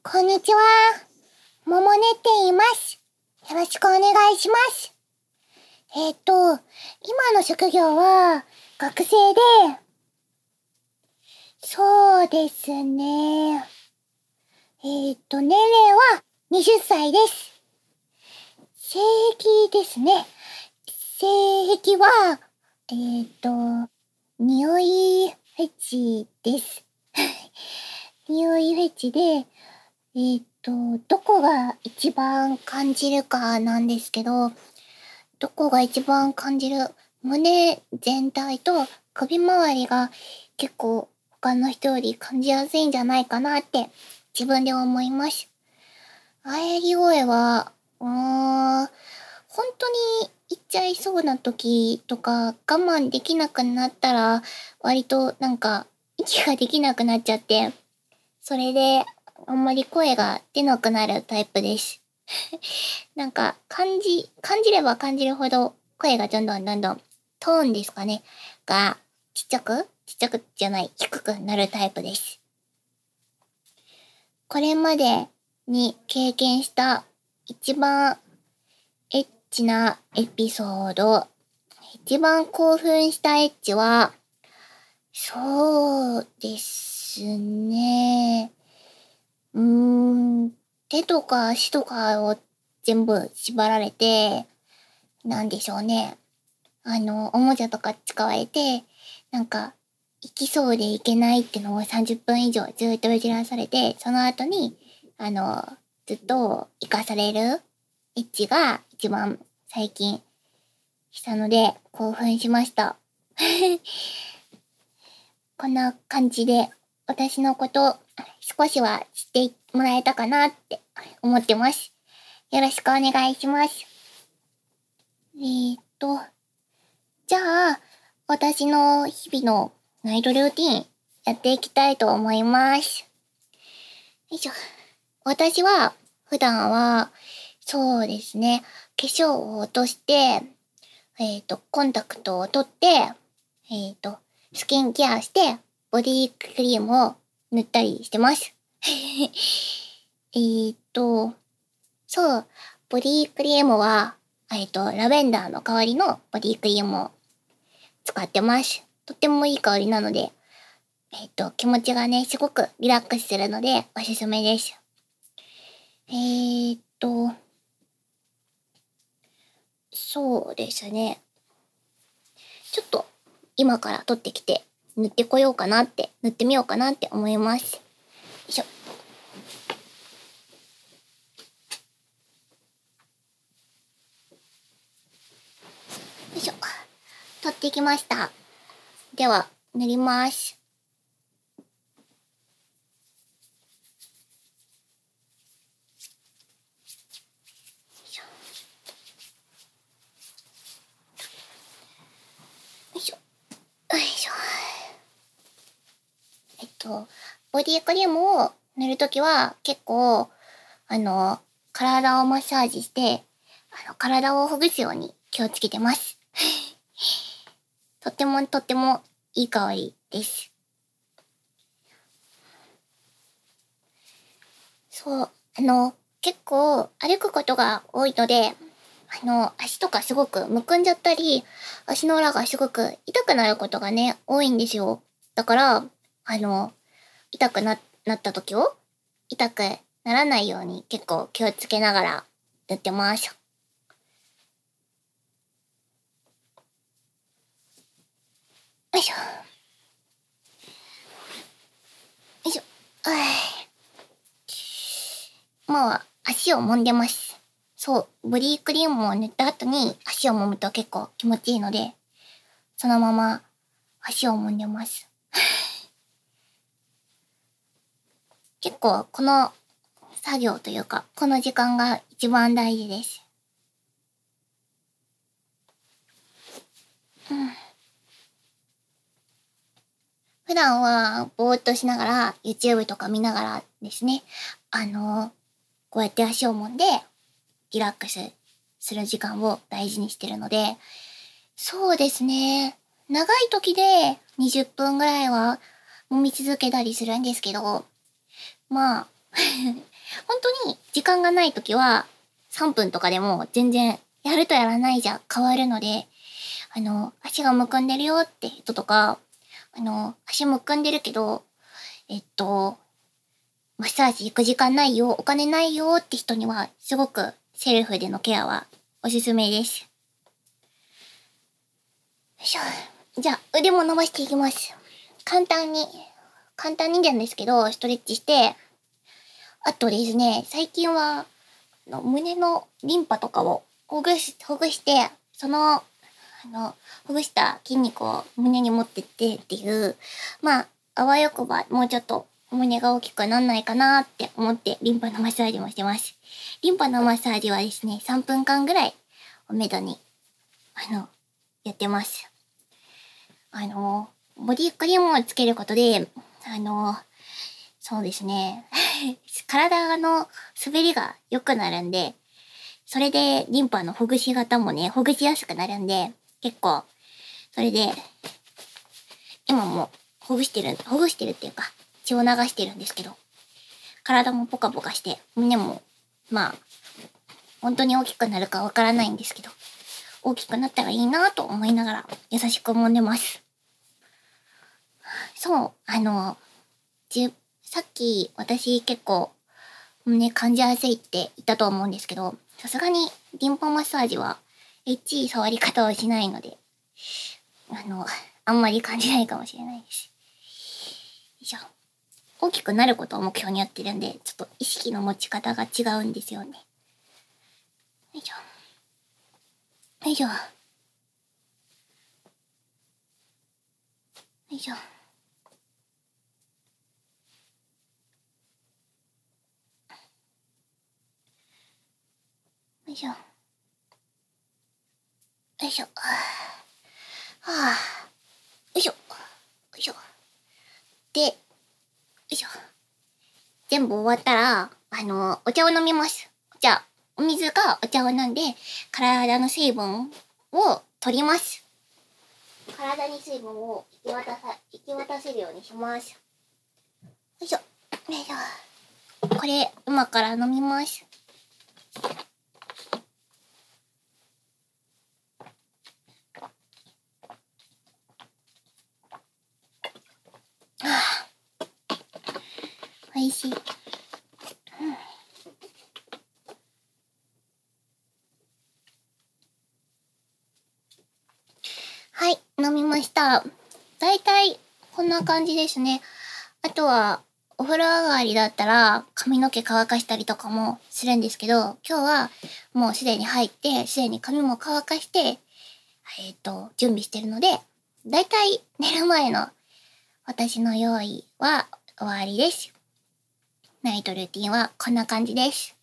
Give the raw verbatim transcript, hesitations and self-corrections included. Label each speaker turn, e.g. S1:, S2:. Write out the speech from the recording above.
S1: こんにちは。ももねって言います。よろしくお願いします。えっと、今の職業は学生で、そうですね。えっと、年齢ははたちです。性癖ですね。性癖は、えっと、匂いフェチです。匂いフェチで、えっと、どこが一番感じるかなんですけど、どこが一番感じる胸全体と首周りが結構他の人より感じやすいんじゃないかなって自分で思います。喘ぎ声は、うーん、本当に言っちゃいそうな時とか我慢できなくなったら割となんか息ができなくなっちゃって、それであんまり声が出なくなるタイプです。なんか感じ、感じれば感じるほど声がどんどんどんどんトーンですかね。がちっちゃくちっちゃくじゃない、低くなるタイプです。これまでに経験した一番エッチなエピソード、一番興奮したエッチは、そうですね。うーん、手とか足とかを全部縛られて、なんでしょうね。あの、おもちゃとか使われて、なんか、行きそうで行けないってのをさんじゅっぷん以上ずっとじらされて、その後に、あの、ずっと生かされるエッチが一番最近したので興奮しました。こんな感じで私のこと少しは知ってもらえたかなって思ってます。よろしくお願いします。えーっと、じゃあ、私の日々のナイトルーティンやっていきたいと思います。よいしょ。私は普段は、そうですね、化粧を落として、えーっと、コンタクトを取って、えーっと、スキンケアして、ボディクリームを塗ったりしてます。えーっと、そう、ボディクリームは、えっと、ラベンダーの代わりのボディクリームを使ってます。とってもいい香りなので、えっと、気持ちがね、すごくリラックスするので、おすすめです。えーっと、そうですね。ちょっと、今から取ってきて、塗ってこようかなって、塗ってみようかなって思います。よいしょ。よいしょ。取ってきました。では、塗ります。よいしょ。よいしょ。えっと、ボディクリームを塗るときは結構、あの、体をマッサージして、あの、体をほぐすように気をつけてます。とってもとってもいい香りです。そう、あの、結構歩くことが多いので、あの、足とかすごくむくんじゃったり、足の裏がすごく痛くなることがね、多いんですよ。だから、あの、痛くな、なった時を、痛くならないように結構気をつけながら塗ってます。よいしょ。よいしょ。はい。もう足を揉んでます。そう、ボディクリームを塗った後に足を揉むと結構気持ちいいので、そのまま足を揉んでます。結構この作業というか、この時間が一番大事です。うん。普段はぼーっとしながら YouTube とか見ながらですね、あの、こうやって足を揉んでリラックスする時間を大事にしてるので、そうですね。長い時でにじゅっぷんぐらいは揉み続けたりするんですけど、まあ、 本当に時間がないときはさんぷんとかでも全然やるとやらないじゃ変わるので、あの、足がむくんでるよって人とか、あの、足むくんでるけど、えっと、マッサージ行く時間ないよ、お金ないよって人には、すごくセルフでのケアはおすすめです。よいしょ。じゃあ、腕も伸ばしていきます。簡単に、簡単になんですけど、ストレッチして、あとですね、最近は、の胸のリンパとかをほぐし、ほぐして、その、あの、ほぐした筋肉を胸に持ってってっていう、まあ、あわよくばもうちょっと胸が大きくなんないかなって思ってリンパのマッサージもしてます。リンパのマッサージはですね、さんぷんかんぐらいをめどに、あの、やってます。あの、ボディクリームをつけることで、あの、そうですね、体の滑りが良くなるんで、それでリンパのほぐし方もね、ほぐしやすくなるんで、結構、それで、今もほぐしてる、ほぐしてるっていうか、血を流してるんですけど、体もポカポカして、胸も、まあ、本当に大きくなるかわからないんですけど、大きくなったらいいなと思いながら、優しく揉んでます。そう、あの、じさっき私結構、胸感じやすいって言ったと思うんですけど、さすがにリンパマッサージはエッチい触り方をしないので、あの、あんまり感じないかもしれないです。よいしょ。大きくなることを目標にやってるんで、ちょっと意識の持ち方が違うんですよね。よいしょ。よいしょ。よいしょ。よいしょ。よいしょ。はあ。よいしょ。よいしょ。で、よいしょ。全部終わったら、あの、お茶を飲みます。お茶。お水かお茶を飲んで、体の水分を取ります。体に水分を行き渡さ、行き渡せるようにします。よいしょ。よいしょ。これ、今から飲みます。はあ、おいしい。うん、はい、飲みました。だいたいこんな感じですね。あとは、お風呂上がりだったら髪の毛乾かしたりとかもするんですけど、今日はもうすでに入って、すでに髪も乾かして、えっと、準備してるので、だいたい寝る前の私の用意は終わりです。ナイトルーティンはこんな感じです。